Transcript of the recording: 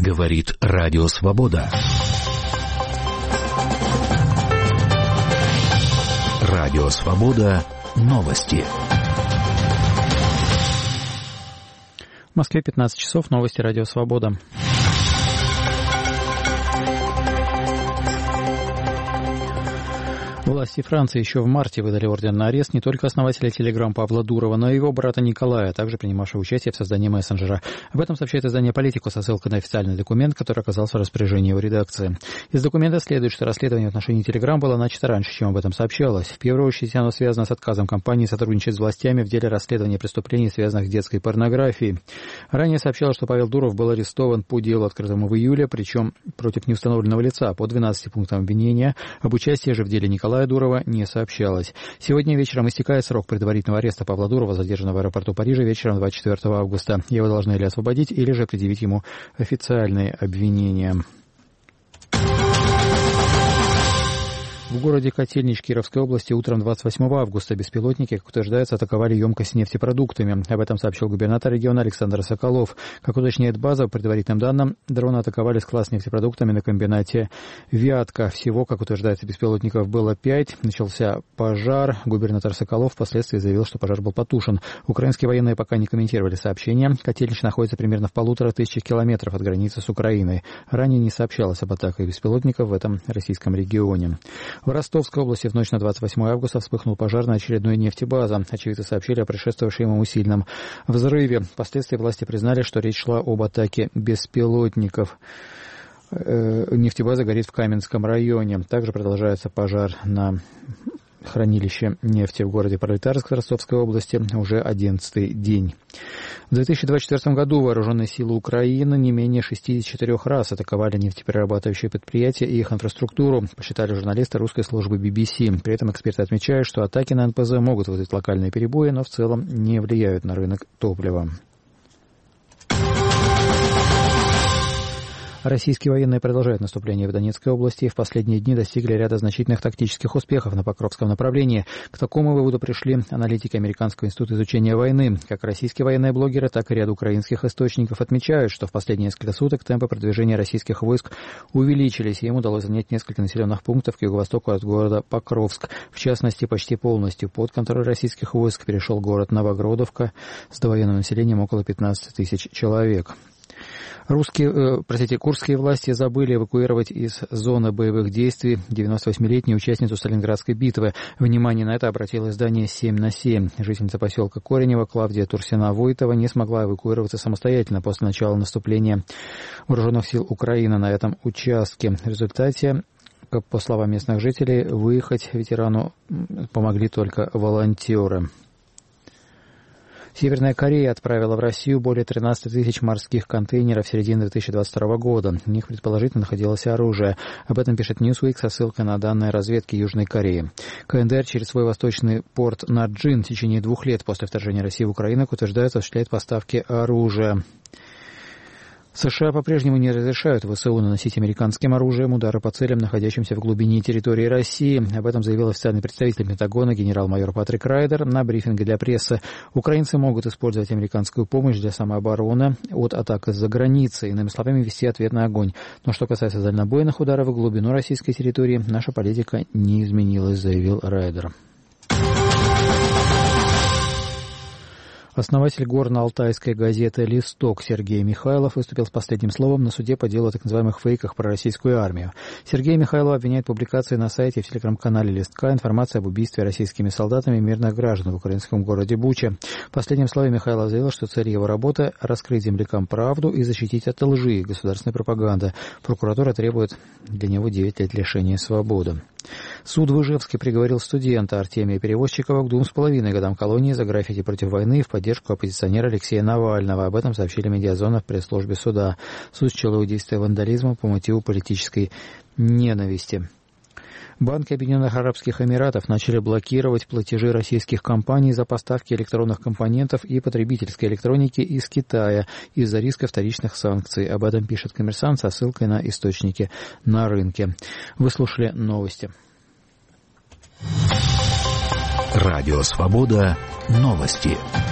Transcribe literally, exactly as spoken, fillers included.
Говорит Радио Свобода. Радио Свобода. Новости. В Москве пятнадцать часов. Новости Радио Свобода. Власти Франции еще в марте выдали ордер на арест не только основателя Telegram Павла Дурова, но и его брата Николая, также принимавшего участие в создании мессенджера. Об этом сообщает издание «Политику» со ссылкой на официальный документ, который оказался в распоряжении его редакции. Из документа следует, что расследование в отношении Telegram было начато раньше, чем об этом сообщалось. В первую очередь оно связано с отказом компании сотрудничать с властями в деле расследования преступлений, связанных с детской порнографией. Ранее сообщалось, что Павел Дуров был арестован по делу, открытому в июле, причем против неустановленного лица, по двенадцати пунктам обвинения. Об участии же в деле Николая Дурова не сообщалось. Сегодня вечером истекает срок предварительного ареста Павла Дурова, задержанного в аэропорту Парижа вечером двадцать четвёртого августа. Его должны или освободить, или же предъявить ему официальные обвинения. В городе Котельнич Кировской области утром двадцать восьмого августа беспилотники, как утверждается, атаковали емкость с нефтепродуктами. Об этом сообщил губернатор региона Александр Соколов. Как уточняет база, по предварительным данным, дроны атаковали склад с нефтепродуктами на комбинате «Вятка». Всего, как утверждается, беспилотников было пять. Начался пожар. Губернатор Соколов впоследствии заявил, что пожар был потушен. Украинские военные пока не комментировали сообщения. Котельнич находится примерно в полутора тысячах километров от границы с Украиной. Ранее не сообщалось об атаках беспилотников в этом российском регионе. В Ростовской области в ночь на двадцать восьмое августа вспыхнул пожар на очередной нефтебазе. Очевидцы сообщили о предшествовавшем ему сильном взрыве. Впоследствии власти признали, что речь шла об атаке беспилотников. Нефтебаза горит в Каменском районе. Также продолжается пожар на хранилище нефти в городе Пролетарск Ростовской области уже одиннадцатый день. В две тысячи двадцать четвёртом году вооруженные силы Украины не менее шестидесяти четырёх раз атаковали нефтеперерабатывающие предприятия и их инфраструктуру, посчитали журналисты русской службы би би си. При этом эксперты отмечают, что атаки на эн пэ зэ могут вызвать локальные перебои, но в целом не влияют на рынок топлива. Российские военные продолжают наступление в Донецкой области и в последние дни достигли ряда значительных тактических успехов на Покровском направлении. К такому выводу пришли аналитики Американского института изучения войны. Как российские военные блогеры, так и ряд украинских источников отмечают, что в последние несколько суток темпы продвижения российских войск увеличились, и им удалось занять несколько населенных пунктов к юго-востоку от города Покровск. В частности, почти полностью под контроль российских войск перешел город Новогродовка с довоенным населением около пятнадцати тысяч человек. Русские, э, простите, курдские власти забыли эвакуировать из зоны боевых действий девяносто восьмилетнюю участницу Сталинградской битвы. Внимание на это обратило издание семь на семь. Жительница поселка Коренево Клавдия Турсина-Войтова не смогла эвакуироваться самостоятельно после начала наступления вооруженных сил Украины на этом участке. В результате, по словам местных жителей, выехать ветерану помогли только волонтеры. Северная Корея отправила в Россию более тринадцати тысяч морских контейнеров в середине две тысячи двадцать второго года. В них, предположительно, находилось оружие. Об этом пишет Newsweek со ссылкой на данные разведки Южной Кореи. ка эн дэ эр через свой восточный порт Наджин в течение двух лет после вторжения России в Украину, как утверждается, осуществляет поставки оружия. США по-прежнему не разрешают вэ эс у наносить американским оружием удары по целям, находящимся в глубине территории России. Об этом заявил официальный представитель Пентагона генерал-майор Патрик Райдер на брифинге для прессы. Украинцы могут использовать американскую помощь для самообороны от атак из-за границы, иными словами, вести ответный огонь. Но что касается дальнобойных ударов в глубину российской территории, наша политика не изменилась, заявил Райдер. Основатель горно-алтайской газеты «Листок» Сергей Михайлов выступил с последним словом на суде по делу о так называемых фейках про российскую армию. Сергей Михайлов обвиняет публикации на сайте и в телеграм-канале «Листка» информации об убийстве российскими солдатами мирных граждан в украинском городе Буча. В последнем слове Михайлов заявил, что цель его работы – раскрыть землякам правду и защитить от лжи и государственной пропаганды. Прокуратура требует для него девять лет лишения свободы. Суд в Ижевске приговорил студента Артемия Перевозчикова к двум с половиной годам колонии за граффити против войны в поддержку оппозиционера Алексея Навального. Об этом сообщили медиазона в пресс-службе суда. Суд счел его действия вандализма по мотиву политической ненависти. Банки Объединенных Арабских Эмиратов начали блокировать платежи российских компаний за поставки электронных компонентов и потребительской электроники из Китая из-за риска вторичных санкций. Об этом пишет «Коммерсант» со ссылкой на источники на рынке. Вы слушали новости. Радио «Свобода». Новости.